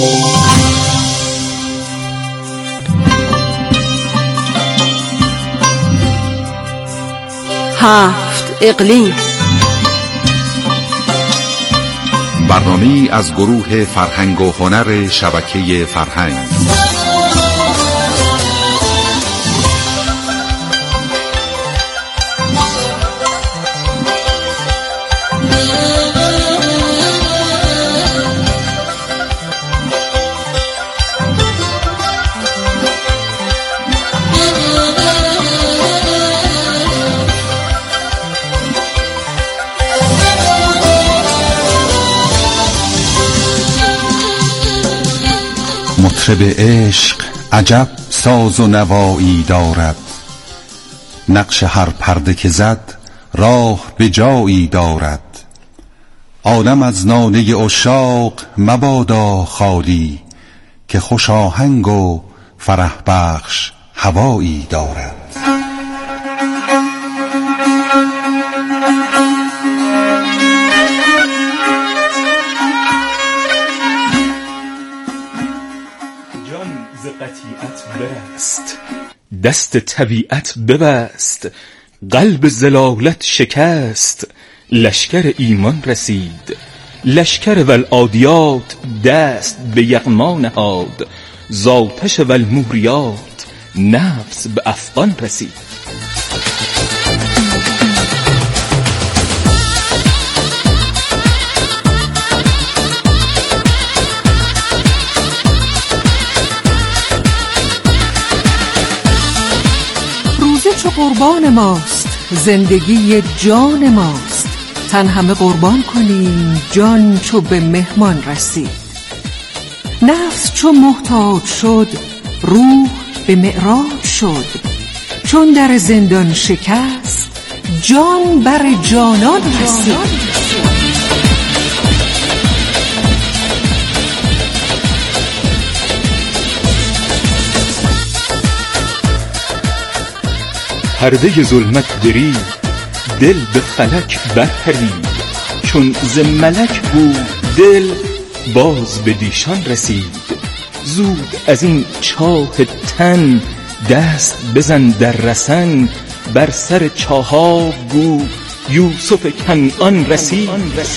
هفت اقلیم. برنامه‌ای از گروه فرهنگ و هنر شبکه فرهنگ. مطرب عشق عجب ساز و نوایی دارد، نقش هر پرده که زد راه به جایی دارد. عالم از ناله عشاق مبادا خالی، که خوش آهنگ و فرح بخش هوایی دارد. برست، دست طبیعت ببست، قلب زلالت شکست، لشکر ایمان رسید، لشکر والعادیات دست به یغما نهاد، زاتش والموریات نفس به افغان رسید. چو قربان ماست، زندگی جان ماست، تن همه قربان کنیم، جان چو به مهمان رسید. نفس چو محتاج شد، روح به معراج شد، چون در زندان شکست، جان بر جانان رسید. پرده ظلمت درید، دل به فلک برپرید، چون ز ملک بود دل باز به دیشان رسید. زود از این چاه تن دست بزن در رسن، بر سر چاهاب گو یوسف کنعان رسید.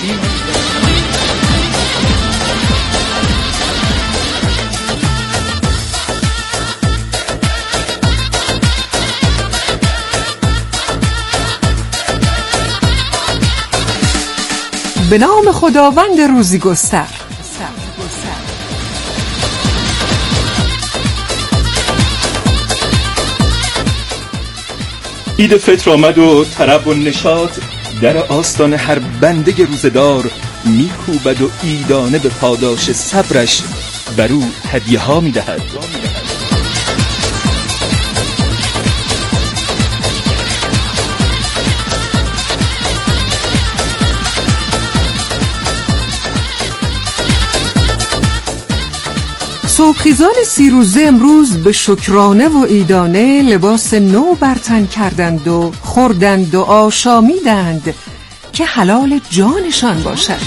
به نام خداوند روزی گستر. عید فطر آمد و طرب و نشاط در آستان هر بنده روزدار میکوبد و عیدانه به پاداش صبرش بر او هدیه ها میدهد. صبحخیزان 30 روزه امروز به شکرانه و عیدانه لباس نو بر تن کردند و خوردند و آشامیدند که حلال جانشان باشد.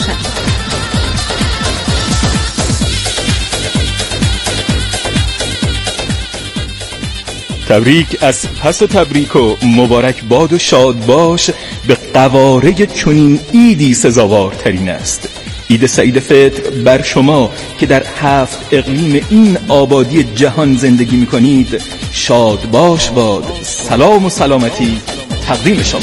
تبریک از پس تبریک و مبارک باد و شاد باش، به قواره چنین عیدی سزاوارترین است. عید سعید فطر بر شما که در 7 اقلیم این آبادی جهان زندگی می‌کنید شاد باش باد. سلام و سلامتی تقدیم شما.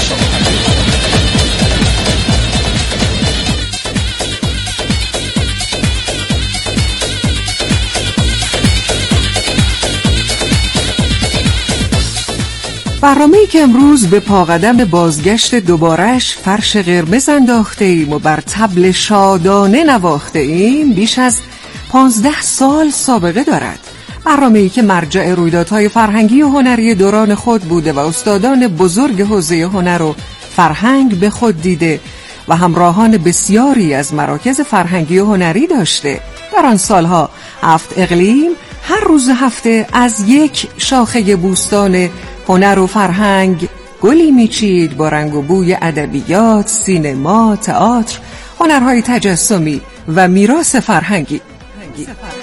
برنامه‌ای که امروز به پاقدم بازگشت دوبارش فرش قرمز انداخته ایم و بر طبل شادانه نواخته ایم بیش از 15 سال سابقه دارد. برنامه‌ای که مرجع رویدادهای فرهنگی و هنری دوران خود بوده و استادان بزرگ حوزه هنر و فرهنگ به خود دیده و همراهان بسیاری از مراکز فرهنگی و هنری داشته. در آن سالها 7 اقلیم هر روز هفته از یک شاخه بوستان هنر و فرهنگ گلی میچید با رنگ و بوی ادبیات، سینما، تئاتر، هنرهای تجسمی و میراث فرهنگی. فرهنگی.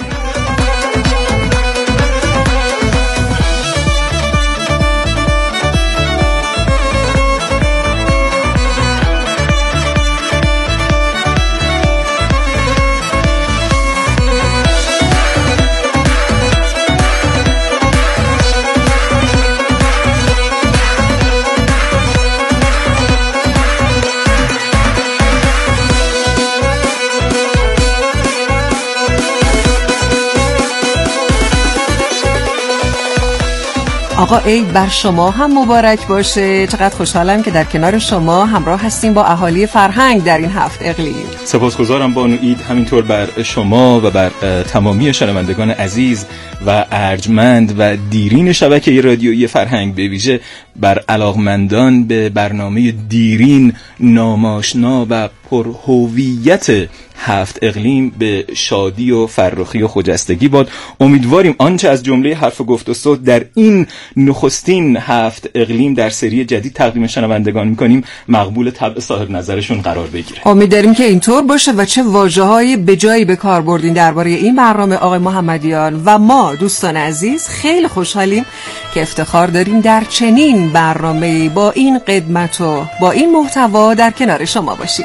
آقا عید بر شما هم مبارک باشه. چقدر خوشحالم که در کنار شما همراه هستیم با اهالی فرهنگ در این هفت اقلیم. سپاسگزارم بانو عید، همینطور بر شما و بر تمامی شنوندگان عزیز و ارجمند و دیرین شبکه رادیویی فرهنگ، به ویژه بر علاقمندان به برنامه دیرین، ناماشنا و پرهویت هفت اقلیم به شادی و فرخی و خجستگی باد. امیدواریم آنچه از جمله حرف گفت و صوت در این نخستین هفت اقلیم در سری جدید تقدیم شنوندگان میکنیم مقبول طبع صاحب نظرشون قرار بگیره. امیدواریم که اینطور باشه و چه واژه‌های بجایی به کار بردین درباره این برنامه آقای محمدیان و ما دوستان عزیز خیلی خوشحالیم که افتخار داریم در چنین برنامه‌ای با این قدمت و با این محتوا در کنار شما باشیم.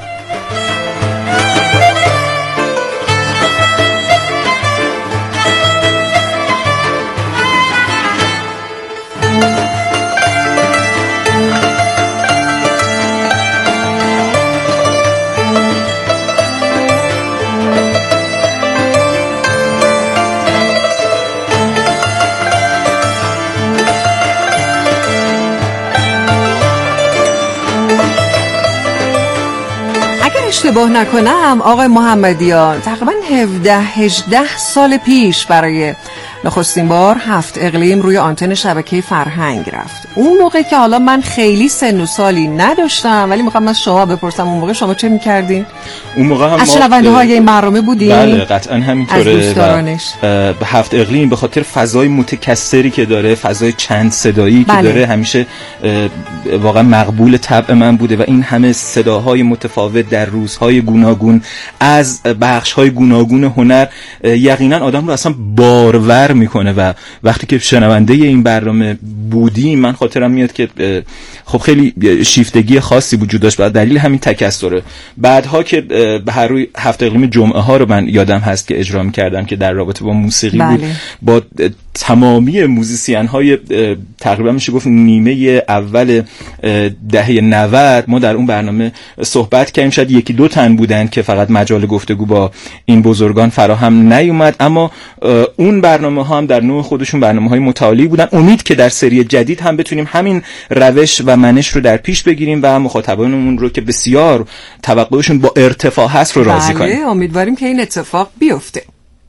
اشتباه نکنم آقای محمدیان تقریبا 17-18 سال پیش برای نخستین بار هفت اقلیم روی آنتن شبکه فرهنگ رفت. اون موقع که حالا من خیلی سن و سالی نداشتم، ولی میخوام از شما بپرسم اون موقع شما چه میکردین؟ اون موقع هم از شنونده های این برنامه بودین؟ بله قطعا همینطوره. از دوستدارانش به هفت اقلیم به خاطر فضای متکثری که داره، فضای چند صدایی که داره، همیشه واقعا مقبول طبع من بوده و این همه صداهای متفاوت در روزهای گوناگون از بخش‌های گوناگون هنر یقینا آدم رو اصلا بارور میکنه و وقتی که شنونده این برنامه بودیم من خاطرم میاد که خب خیلی شیفتگی خاصی وجود داشت و دلیل همین تکثره. بعدها که به هر روی هفت اقلیم جمعه ها رو من یادم هست که اجرا می‌کردم که در رابطه با موسیقی بود، با تمامی موزیسین های تقریبا میشه گفت نیمه اول دهه 90 ما در اون برنامه صحبت کردیم. شاید یکی دو تن بودن که فقط مجال گفتگو با این بزرگان فراهم نیومد، اما اون برنامه ها هم در نوع خودشون برنامه های متعالی بودن. امید که در سری جدید هم بتونیم همین روش و منش رو در پیش بگیریم و مخاطبانمون رو که بسیار توقعشون با ارتفاع هست رو راضی کنیم. امیدواریم که این اتفاق بیفته.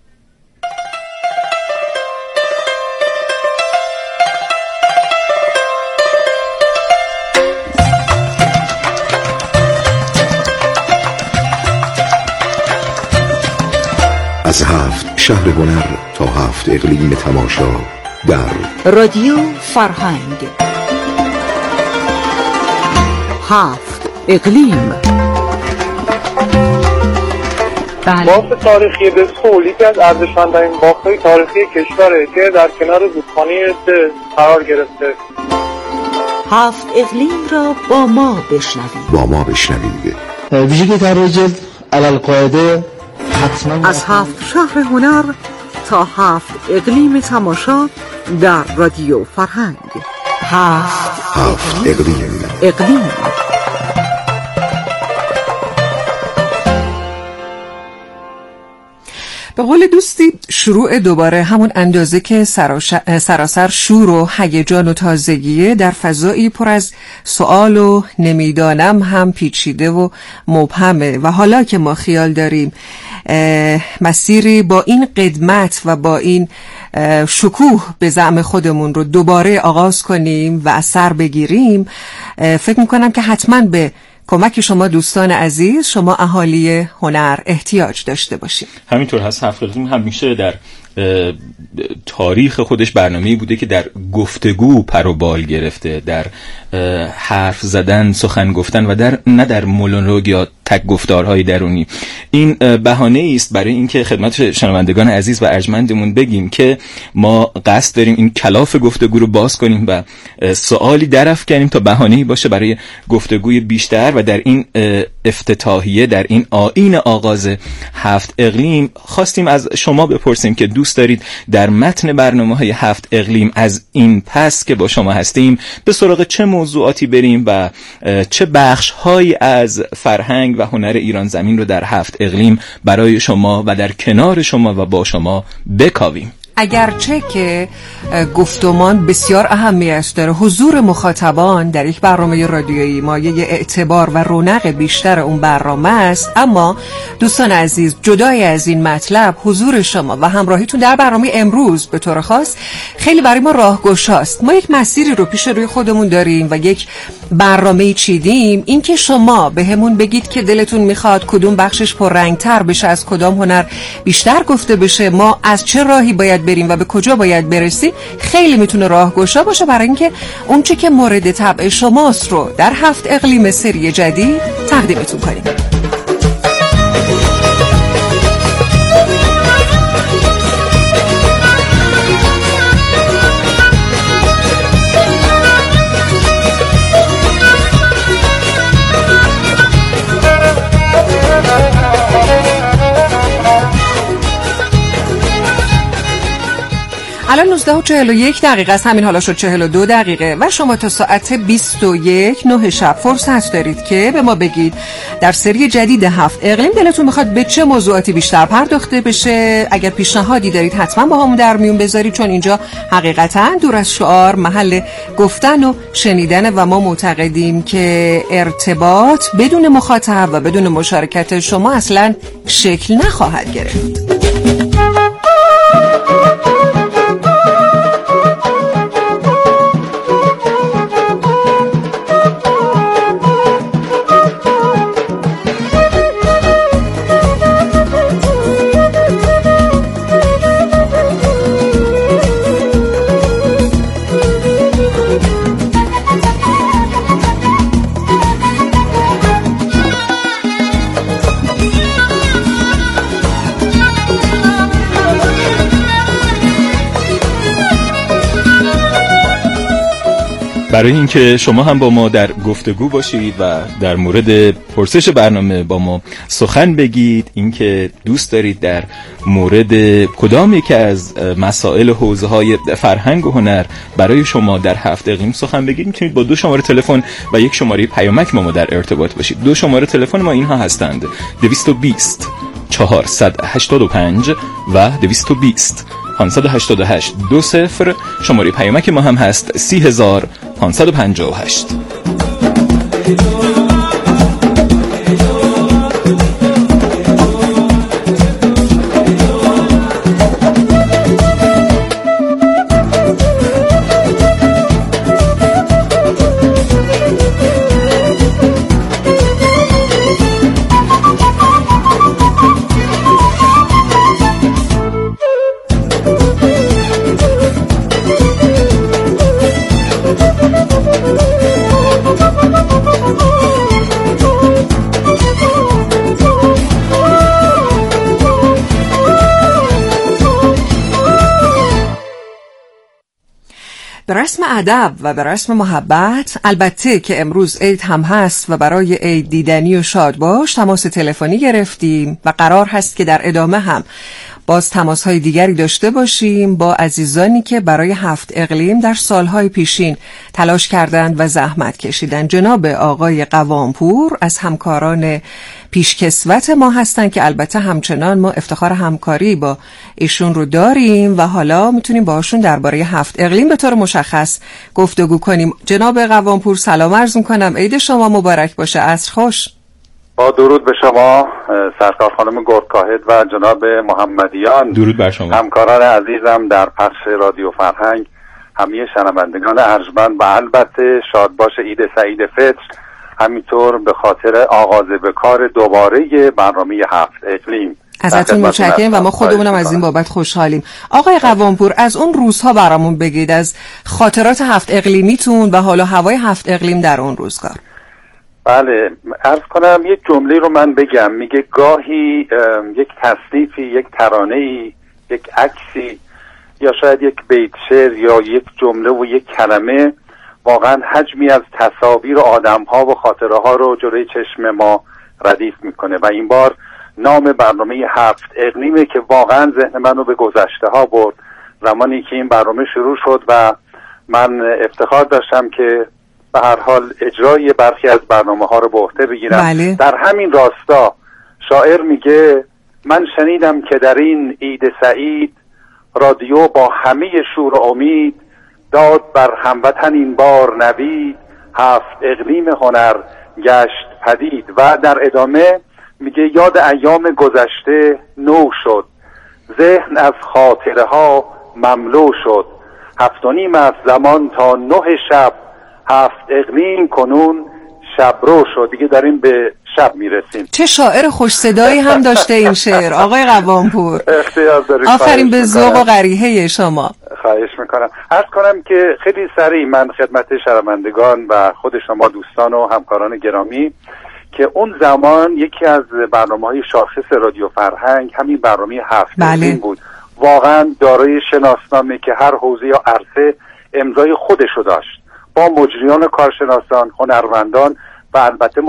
از هفت شهر هنر تا هفت اقلیم تماشا در رادیو فرهنگ. هفت اقلیم. باغ تاریخی دسفول یکی از ارزشمندترین باغ‌های تاریخی کشوره که در کنار رودخانه سه قرار گرفته. هفت اقلیم را با ما بشنوید. ویژگی ترویج علالقاعده حتما از هفت شهر هنر تا هفت اقلیم تماشا در رادیو فرهنگ. هفت اقلیم. به قول دوستی شروع دوباره همون اندازه که سراسر شور و هیجان و تازگیه در فضایی پر از سوال و نمیدانم هم پیچیده و مبهمه و حالا که ما خیال داریم مسیری با این قدمت و با این شکوه به زعم خودمون رو دوباره آغاز کنیم و اثر بگیریم، فکر میکنم که حتما به کمک شما دوستان عزیز، شما اهالی هنر احتیاج داشته باشیم. همینطور هست. هفت اقلیم همیشه در تاریخ خودش برنامه‌ای بوده که در گفتگو پر و بال گرفته، در حرف زدن، سخن گفتن و نه در مونولوگ یا تک گفتارهای درونی. این بهانه است برای اینکه خدمت شنوندگان عزیز و ارجمندمون بگیم که ما قصد داریم این کلاف گفتگو رو باز کنیم و سوالی درافکنیم تا بهانه‌ای باشه برای گفتگوی بیشتر. و در این افتتاحیه، در این آیین آغاز 7 اقلیم، خواستیم از شما بپرسیم که دوست دارید در متن برنامه‌های 7 اقلیم از این پس که با شما هستیم به سراغ چه موضوعاتی بریم و چه بخش‌هایی از فرهنگ و هنر ایران زمین رو در 7 اقلیم برای شما و در کنار شما و با شما بکاویم. اگرچه که گفتمان بسیار اهمیت داره، حضور مخاطبان در یک برنامه رادیویی مایه اعتبار و رونق بیشتر اون برنامه است، اما دوستان عزیز، جدای از این مطلب، حضور شما و همراهیتون در برنامه امروز به طور خاص خیلی برای ما راهگشاست. ما یک مسیری رو پیش روی خودمون داریم و یک برنامه‌ای چیدیم. این که شما به همون بگید که دلتون میخواد کدوم بخشش پررنگ‌تر بشه، از کدام هنر بیشتر گفته بشه، ما از چه راهی باید بریم و به کجا باید برسیم، خیلی میتونه راهگشا باشه برای اینکه اون چه که مورد طبع شماست رو در 7 اقلیم سری جدید تقدیمتون کنیم. الان 19:41 است، همین حالا شد 42 دقیقه و شما تا ساعت 21:09 شب فرصت دارید که به ما بگید در سری جدید 7 اقلیم دلتون میخواد به چه موضوعاتی بیشتر پرداخته بشه. اگر پیشنهادی دارید حتما با همون در میون بذارید، چون اینجا حقیقتا دور از شعار محل گفتن و شنیدن و ما معتقدیم که ارتباط بدون مخاطب و بدون مشارکت شما اصلا شکل نخواهد گرفت. برای اینکه شما هم با ما در گفتگو باشید و در مورد پرسش برنامه با ما سخن بگید، اینکه دوست دارید در مورد کدام یکی از مسائل و حوزه‌های فرهنگ و هنر برای شما در 7 اقلیم سخن بگید، میتونید با 2 شماره تلفن و 1 شماره پیامک با ما در ارتباط باشید. 2 شماره تلفن ما اینها هستند: 220 485 و 220 588 20. شماره پیامک ما هم هست 30558. به رسم ادب و به رسم محبت، البته که امروز عید هم هست و برای عید دیدنی و شاد باش تماس تلفنی گرفتیم و قرار هست که در ادامه هم باز تماس‌های دیگری داشته باشیم با عزیزانی که برای 7 اقلیم در سالهای پیشین تلاش کردند و زحمت کشیدند. جناب آقای قوامپور از همکاران پیشکسوت ما هستند که البته همچنان ما افتخار همکاری با ایشون رو داریم و حالا میتونیم باهاشون درباره 7 اقلیم به طور مشخص گفتگو کنیم. جناب قوامپور سلام عرض می‌کنم، عید شما مبارک باشه، عصر خوش. با درود به شما سرکار خانم گردکاهد و جناب محمدیان، درود بر شما، همکاران عزیزم در پخش رادیو فرهنگ، همه شنوندگان ارجمند و البته شادباش عید سعید فطر، همینطور به خاطر آغاز به کار دوباره برنامه 7 اقلیم. ازتون متشکرم و ما خودمونم از این بابت خوشحالیم. آقای قوامپور از اون روزها برامون بگید، از خاطرات 7 اقلیمیتون و حالا هوای 7 اقلیم در اون روزگار. بله، عرض کنم یک جمله رو من بگم. میگه گاهی یک تصنیفی، یک ترانه‌ای، یک عکسی یا شاید یک بیت شعر یا یک جمله و یک کلمه واقعا حجمی از تصاویر آدم‌ها و خاطره ها رو جلوی چشم ما ردیف میکنه و این بار نام برنامه 7 اقلیمه که واقعا ذهن منو به گذشته ها برد. زمانی که این برنامه شروع شد و من افتخار داشتم که به هر حال اجرای برخی از برنامه ها رو به عهده بگیرم. بله. در همین راستا شاعر میگه من شنیدم که در این عید سعید رادیو با همه شور و امید داد بر هموطن این بار نوید 7 اقلیم هنر گشت پدید. و در ادامه میگه یاد ایام گذشته نو شد ذهن از خاطره ها مملو شد 7:30 از زمان تا 9 شب 7 اقلیم کنون شبرو شد. دیگه داریم به شب میرسیم. چه شاعر خوش صدایی هم داشته این شعر آقای قوامپور. اختیار دارید. آفرین به ذوق و قریحه شما. خواهش میکنم. عرض کنم که خیلی سریع من خدمت شنوندگان و خود شما دوستان و همکاران گرامی که اون زمان یکی از برنامه‌های شاخص رادیو فرهنگ همین برنامه 7 بله. بود. واقعا دارای شناسنامه که هر حوزه یا عرصه امضای خودشو داشت، با مجریان کارشناسان، هنرمندان و البته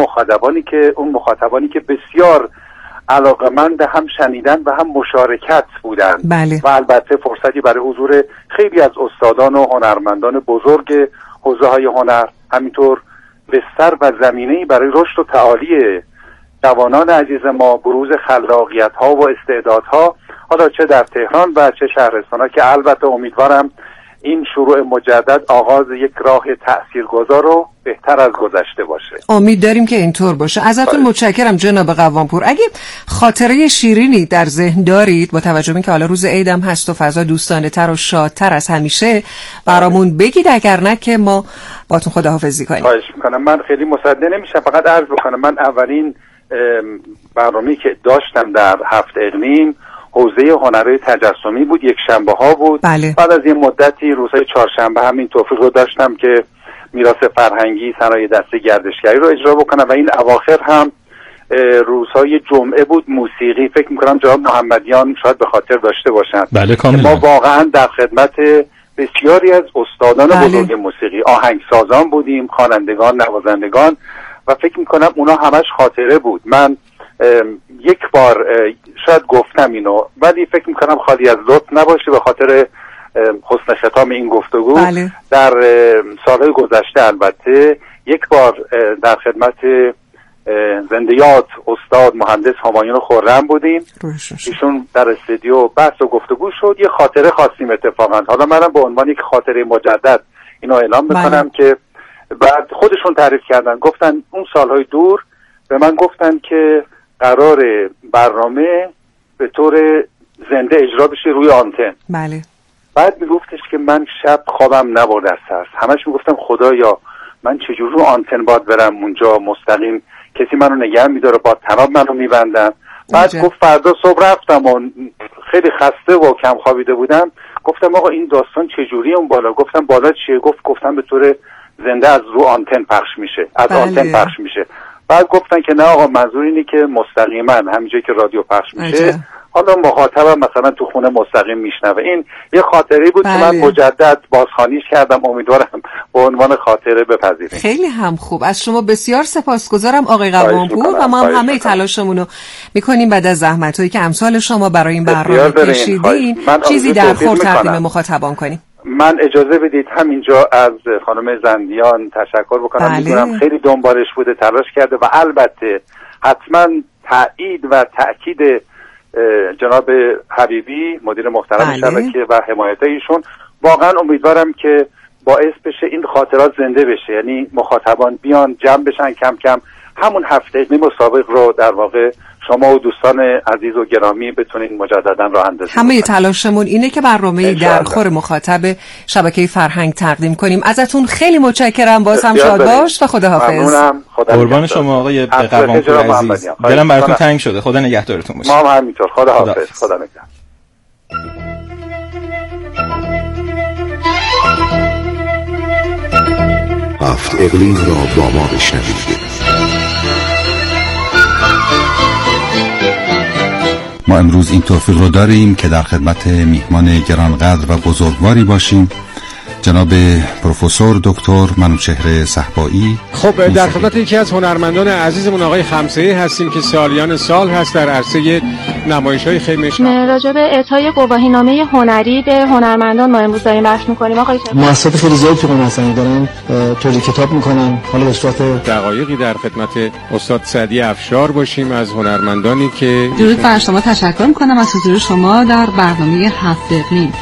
مخاطبانی که بسیار علاقمند هم شنیدن و هم مشارکت بودند. بله. و البته فرصتی برای حضور خیلی از استادان و هنرمندان بزرگ حوزه‌های هنر، همینطور بستر و زمینه‌ای برای رشد و تعالی جوانان عزیز ما، بروز خلاقیت‌ها و استعدادها، حالا چه در تهران و چه شهرستان‌ها، که البته امیدوارم این شروع مجدد آغاز یک راه تأثیرگذار و بهتر از گذشته باشه. امید داریم که اینطور باشه. ازتون متشکرم جناب قوامپور. اگه خاطره شیرینی در ذهن دارید با توجه به اینکه حالا روز عیدم هست و فضا دوستانه تر و شادتر از همیشه برامون بگید، اگر نه که ما باتون خداحافظی کنیم. خواهش میکنم. من خیلی مصدق نمیشم، فقط عرض بکنم من اولین برنامه‌ای که داشتم در 7 اقلیم حوزه هنرهای تجسمی بود، یک شنبه ها بود. بله. بعد از یه مدتی روزهای چهارشنبه همین توفیق رو داشتم که میراث فرهنگی، صنایع دستی، گردشگری رو اجرا بکنم و این اواخر هم روزهای جمعه بود موسیقی. فکر میکنم جناب محمدیان شاید به خاطر داشته باشند. بله کاملا. ما واقعا در خدمت بسیاری از استادان بله. بزرگ موسیقی، آهنگسازان بودیم، خوانندگان، نوازندگان و فکر میکنم اونا همش خاطره بود. من یک بار شاید گفتم اینو ولی فکر میکنم خالی از لطف نباشه به خاطر حسن ختام این گفتگو. بله. در سالهای گذشته البته یک بار در خدمت زنده یاد استاد مهندس همایون خرم بودیم. ایشون در استودیو بحث و گفتگو شد، یه خاطره خواستیم اتفاقا. حالا منم به عنوان یک خاطره مجدد اینو اعلام میکنم که بعد خودشون تعریف کردن، گفتن اون سالهای دور به من گفتن که قرار برنامه به طور زنده اجرا بشه روی آنتن. بله. بعد میگفتش که من شب خوابم نبرد از ترس، همش میگفتم خدایا من چجور رو آنتن باید برم اونجا مستقیم، کسی منو نگه میداره، با طناب منو میبندن. بعد گفت فردا صبح رفتم و خیلی خسته و کم خوابیده بودم، گفتم آقا این داستان چجوری اون بالا؟ گفتم بالا چیه؟ گفتم به طور زنده از رو آنتن پخش میشه، از بله. آنتن پخش میشه. بعد گفتن که نه آقا منظور اینه که مستقیما همینجایی که رادیو پخش میشه حالا مخاطبم مثلا تو خونه مستقیم میشنوه. این یه خاطره بود که من مجدد بازخوانیش کردم، امیدوارم به عنوان خاطره بپذیرید. خیلی هم خوب. از شما بسیار سپاسگزارم آقای قوامپور و ما هم همه تلاشمون رو میکنیم بعد از زحمتایی که امثال شما برای این برنامه کشیدین چیزی در خور تقدیم مخاطبان کنیم. من اجازه بدید همینجا از خانم زندیان تشکر بکنم. بله. میدونم خیلی دنبالش بوده، تلاش کرده و البته حتما تایید و تأکید جناب حبیبی مدیر محترم شبکه و حمایت ایشون. واقعا امیدوارم که باعث بشه این خاطرات زنده بشه، یعنی مخاطبان بیان جمع بشن کم کم، همون هفته مسابق رو در واقع شما و دوستان عزیز و گرامی بتونین مجددا راه اندازی کنید. همه تلاشمون اینه که برنامه در خور مخاطب شبکه فرهنگ تقدیم کنیم. ازتون خیلی متشکرم. باز هم شاد باش و خداحافظ. ممنونم. قربان شما آقای قوامپور عزیز. دلم براتون تنگ شده. خدا نگهدارتون باشه. ما هم همینطور. خداحافظ. خدا نگهدار. هفت اقلیم را با ما بشنوید. ما امروز این توفیق رو داریم که در خدمت میهمان گرانقدر و بزرگواری باشیم، جناب پروفسور دکتر منوچهر صهبایی. خب در خدمت یکی از هنرمندان عزیزمون آقای خمسه‌ای هستیم که سالیان سال هست در عرصه نمایش‌های خیمه شهر. راجع به اعطای گواهینامه هنری به هنرمندان ما امروز داریم بحث می‌کنیم. آقای مؤسسات خیلی زیادی تو هنرستانی دارن تولید کتاب می‌کنن. حالا به صورت دقایقی در خدمت استاد سعدی افشار باشیم از هنرمندانی که درود بر شما، تشکر می‌کنم از حضور شما در برنامه هفت اقلیم.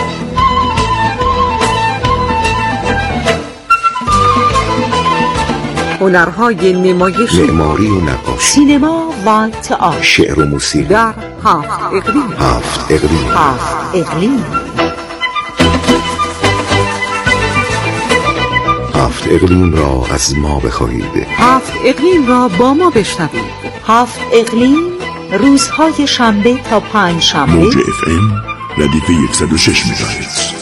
هنرهای نمایشی، معماری و نقاشی، سینما و تئاتر، شعر و موسیقی در هفت اقلیم. هفت اقلیم. هفت اقلیم. هفت اقلیم را از ما بخواهید. هفت اقلیم را با ما بشنوید. هفت اقلیم روزهای شنبه تا پنج شنبه. موج FM ردیف 106 مگاهرتز.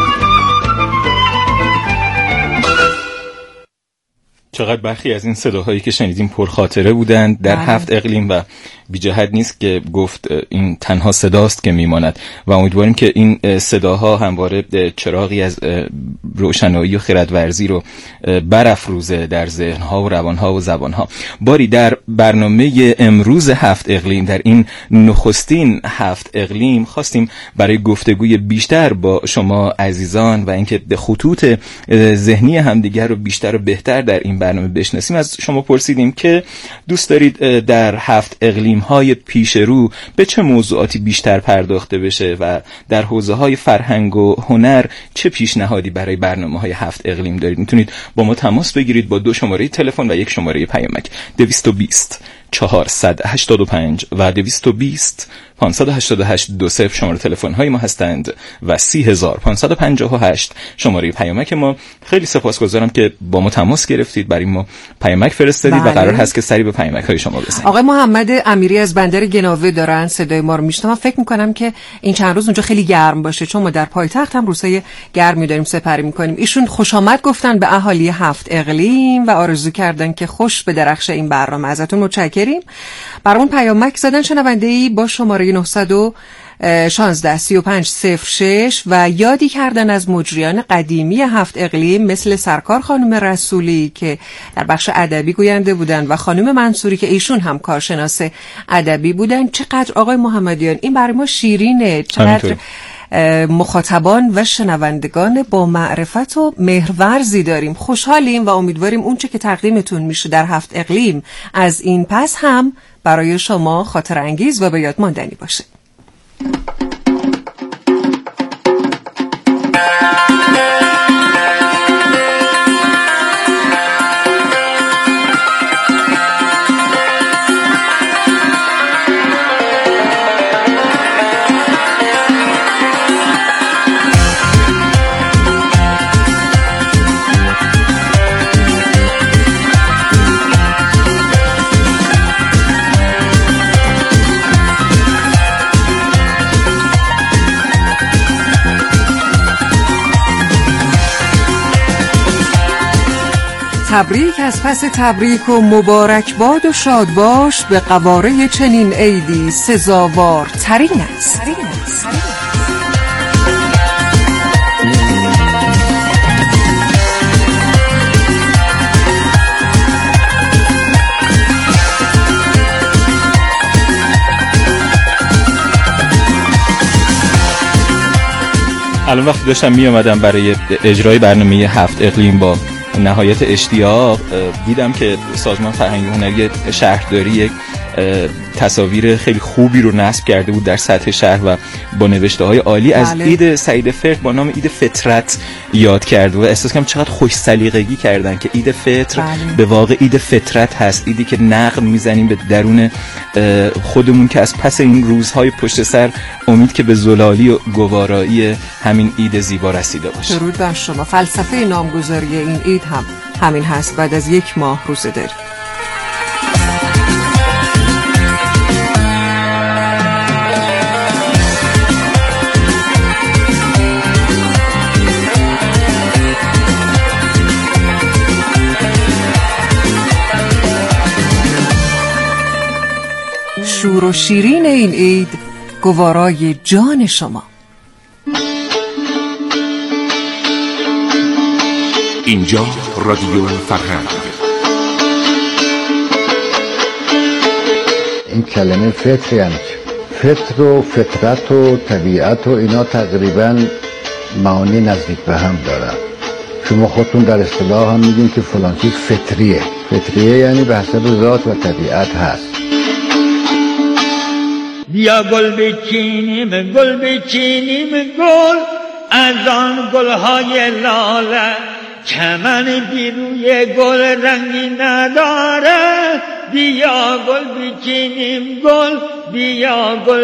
چقدر برخی از این صداهایی که شنیدیم پرخاطره بودند در هفت اقلیم و بی جهت نیست که گفت این تنها صداست که میماند و امیدواریم که این صداها همواره چراغی از روشنایی و خردورزی رو برافروزه در ذهنها و روانها و زبانها. باری در برنامه امروز هفت اقلیم، در این نخستین هفت اقلیم، خواستیم برای گفتگوی بیشتر با شما عزیزان و اینکه خطوط ذهنی همدیگر رو بیشتر و بهتر در این برنامه بشناسیم از شما پرسیدیم که دوست دارید در هفت اقلیم های پیش رو به چه موضوعاتی بیشتر پرداخته بشه و در حوزه های فرهنگ و هنر چه پیشنهادی برای برنامه های هفت اقلیم دارید. میتونید با ما تماس بگیرید با 2 شماره تلفن و 1 شماره پیامک 220 485 و 220 588 20 شماره تلفن های ما هستند و 30558 شماره پیامک ما. خیلی سپاسگزارم که با ما تماس گرفتید، برای ما پیامک فرستادید و قرار هست که سری به پیامک های شما بزنیم. آقای محمد امیری از بندر گناوه دارن صدای ما رو میشنون. فکر میکنم که این چند روز اونجا خیلی گرم باشه، چون ما در پایتخت هم روزهای گرمی داریم سپری میکنیم. ایشون خوش آمد گفتن به اهالی هفت اقلیم و آرزو کردن که خوش به درخش این برنامه. ازتون متشکریم. برامون پیامک زدن شنونده‌ای با شماره 916 3506 و یادی کردن از مجریان قدیمی هفت اقلیم مثل سرکار خانم رسولی که در بخش ادبی گوینده بودن و خانم منصوری که ایشون هم کارشناس ادبی بودن. چقدر آقای محمدیان این برای ما شیرینه، چقدر مخاطبان و شنوندگان با معرفت و مهرورزی داریم. خوشحالیم و امیدواریم اونچه که تقدیمتون میشه در هفت اقلیم از این پس هم برای شما خاطر انگیز و به یاد ماندنی باشه. تبریک از پس تبریک و مبارک باد و شاد باش، به قواره چنین عیدی سزاوار ترین است. الان وقتی داشتم می اومدم برای اجرای برنامه هفت اقلیم با نهایت اشتیاق دیدم که سازمان فرهنگی هنری شهرداری یک تصاویر خیلی خوبی رو نصب کرده بود در سطح شهر و با نوشته‌های عالی از عید سعید فرد با نام عید فطرت یاد کرد و احساس کردم چقدر خوش سلیقگی کردن که عید فطر به واقع عید فطرت هست، عیدی که نقل میزنیم به درون خودمون که از پس این روزهای پشت سر امید که به زلالی و گوارایی همین عید زیبا رسیده باشه. درود بر شما. فلسفه نامگذاری این عید هم همین هست، بعد از 1 ماه روزه داریم. و شیرین این عید گوارای جان شما. اینجا رادیو فرهنگ. این کلمه فطر یعنی فطر و فطرت و طبیعت و اینا تقریبا معانی نزدیک به هم دارن. شما خودتون در اصطلاح هم میگین که فلان چیز فطریه. فطریه یعنی به حسب ذات و طبیعت هست. بیا گل بچینیم گل از آن گلهای لاله، چمن بیروی گل رنگی نداره. بیا گل بچینیم بیا گل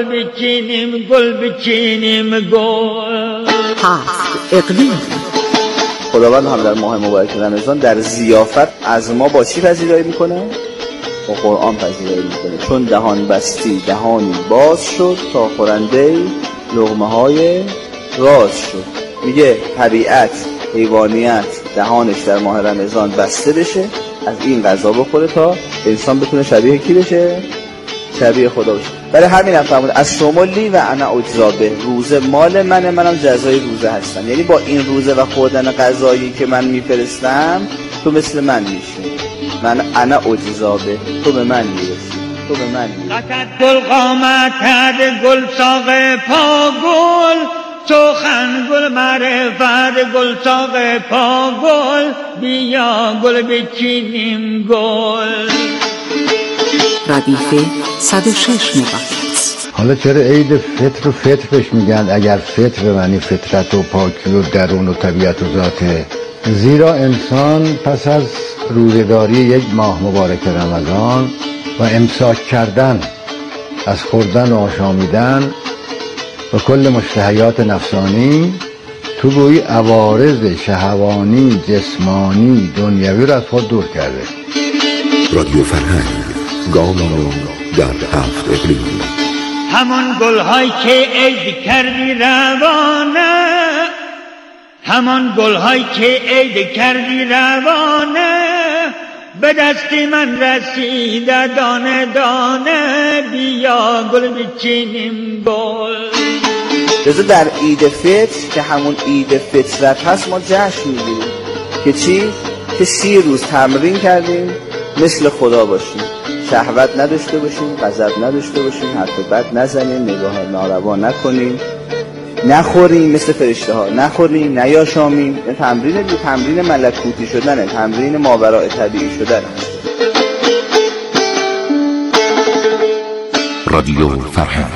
بچینیم گل. هفت اقلیم. خداوند هم در ماه مبارک رمضان در ضیافت از ما با چی پذیرایی میکنه؟ با قرآن پذیرایی میکنه. چون دهان بستی دهانی باز شد تا خورنده لقمه های راز شد. میگه طبیعت حیوانیت دهانش در ماه رمضان بسته بشه، از این غذا بخوره تا انسان بتونه شبیه کی بشه؟ شبیه خدا بشه. برای همین هم فرمود از شمالی و انا اجزا به، روزه مال منم جزای روزه هستم. یعنی با این روزه و خوردن غذایی که من میفرستم تو مثل من میشی. من انا اجزا به، تو به من میرسی، تو به من میرسی. قطعت گل قامت کرد گل ساق پا گل، سخن گل معرفت گل ساق پا گل. بیا گل بچینیم گل. ردیف 106 مگاهرتز. حالا چرا عید فطر و فطر بهش میگن اگر فطر به معنی فطرت و پاکی و درون و طبیعت و ذاته؟ زیرا انسان پس از روزه‌داری یک ماه مبارک رمضان و امساک کردن از خوردن و آشامیدن و کل مشتهیات نفسانی تو گویی عوارض شهوانی جسمانی دنیوی رو از خود دور کرده. رادیو فرهنگ، گامان در هفت اقلیم. همان گل‌هایی که عید کردی روانه، همان گل‌هایی که عید کردی روانه، به دستی من رسیده دانه دانه. بیا گل بچینیم گل. لذا در عید فطر که همون عید فطرت هست ما جشن میگیریم که چی؟ که 30 روز تمرین کردیم مثل خدا باشیم، شهوت نداشته باشیم، غضب نداشته باشیم، حرف بد نزنیم، نگاه ناروا نکنیم، نخوریم مثل فرشته ها، نخوریم نیاشامیم. تمرین ملکوتی شدنه، تمرین ماوراء طبیعی شدنه. رادیو فرهنگ.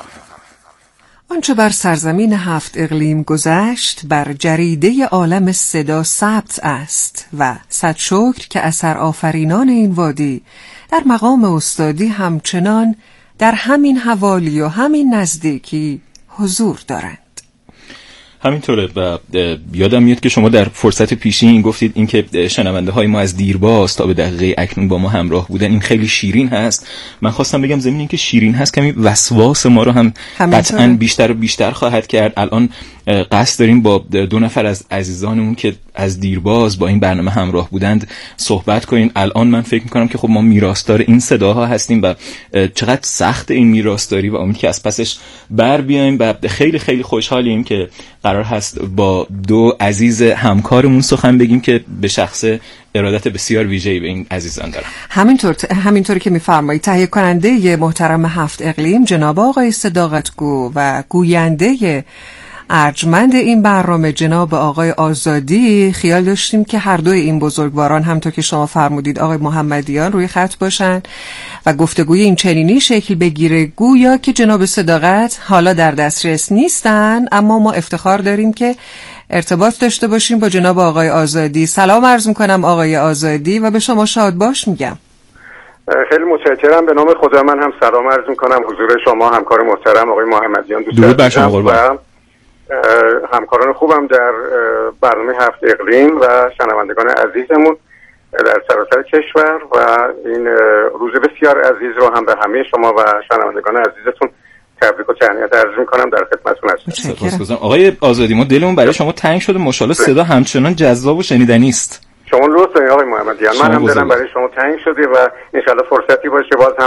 آنچه بر سرزمین هفت اقلیم گذشت بر جریده عالم صدا ثبت است و صد شکر که اثر آفرینان این وادی در مقام استادی همچنان در همین حوالی و همین نزدیکی حضور دارند. همینطوره. و یادم میاد که شما در فرصت پیشین گفتید این که شنونده های ما از دیرباز تا به دقیقه اکنون با ما همراه بودن این خیلی شیرین هست. من خواستم بگم ضمن این که شیرین هست کمی وسواس ما رو هم قطعا بیشتر و بیشتر خواهد کرد. الان قصد داریم با 2 نفر از عزیزانمون که از دیرباز با این برنامه همراه بودند صحبت کنیم. الان من فکر میکنم که خب ما میراثدار این صداها هستیم و چقدر سخت این میراثداری و امید که از پسش بر بیایم و خیلی خیلی خوشحالیم که قرار هست با 2 عزیز همکارمون سخن بگیم که به شخص ارادت بسیار ویژه‌ای به این عزیزان دارم. همینطور که میفرمایید تهیه کننده محترم هفت اقلیم جناب آقای صداقتگو و گوینده ارجمند این برنامه جناب آقای آزادی خیال داشتیم که هر دوی این بزرگواران همونطور که شما فرمودید آقای محمدیان روی خط باشن و گفتگوی این چنینی شکل بگیره گویا که جناب صداقت حالا در دسترس نیستن، اما ما افتخار داریم که ارتباط داشته باشیم با جناب آقای آزادی. سلام عرض میکنم آقای آزادی و به شما شاد باش میگم. خیلی متشکرم. به نام خدا من هم سلام عرض میکنم حضور شما همکار محترم آقای محمدیان، درود بر شما قربان، همکاران خوبم در برنامه هفت اقلیم و شنوندگان عزیزمون در سراسر کشور و این روز بسیار عزیز رو هم به همه شما و شنوندگان عزیزتون تبریک و تهنیت عرض می‌کنم، در خدمتتون هستم. سپاسگزارم. آقای آزادی ما دلمون برای شما تنگ شده، ماشاءالله صدا همچنان جذاب و شنیدنی است. شما لطف دارید آقای محمدیان، من هم دلم برای شما تنگ شده و ان شاءالله فرصتی باشه باز هم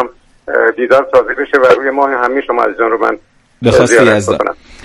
دیدار تازه بشه و روی ماه همه شما عزیزان رو من بخواستی زیارت از بکنم.